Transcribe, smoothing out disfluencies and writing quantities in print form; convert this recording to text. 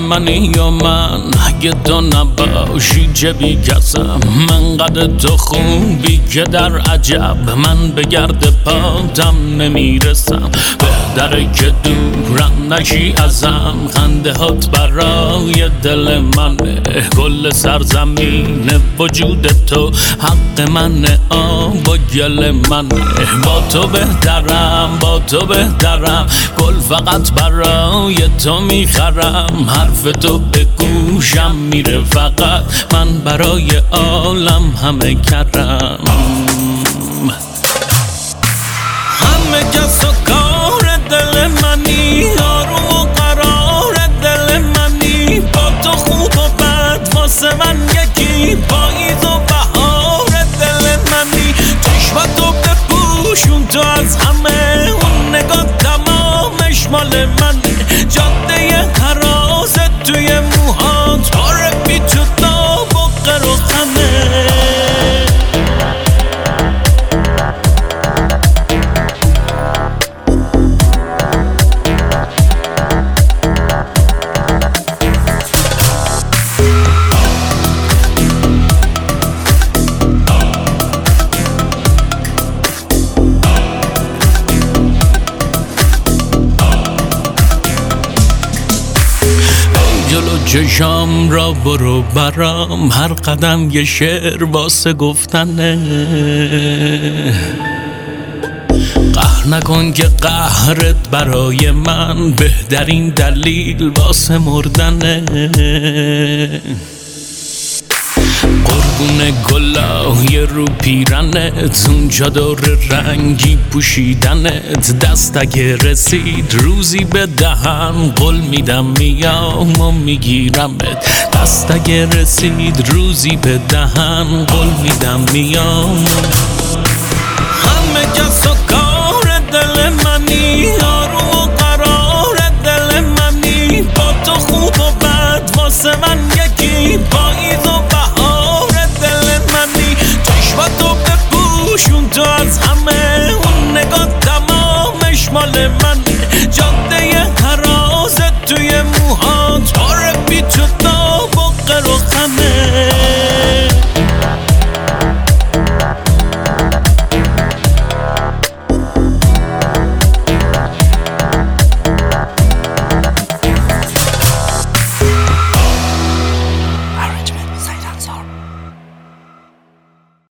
منی یا من اگه تو نباشی چه بی کسم من قد تو خوبی که در عجب من به گرد پاتم نمیرسم بهتره که دورم نشی ازم خنده هات برای دل منه کل سرزمین وجود تو حق منه آب و گل منه با تو بهترم با تو بهترم گل فقط برای تو میخرم حرف تو به گوشم میره فقط من برای عالم همه کرم همه کس و کار دل منی آروم و قرار دل منی با تو خوب و بد واسه من یکی پاییز و بهار دل منی چشمتو بپوشون تو از همه اون نگاه تمامش مال منه جاده هراست توی موهات پاره بی تو داب و قر و خمه جلو چشام را برو برام هر قدم یه شعر واسه گفتنه قهر نکن که قهرت برای من بهترین دلیل واسه مردنه قربون گلای رو پیرنت اونجا دور رنگی پوشیدنت دست اگه رسید روزی به دهن قول میدم میام و میگیرمت دست اگه رسید روزی به دهن قول میدم میام همه کس و کار دل منی آروم و قرار دل منی با تو خوب و بد واسه من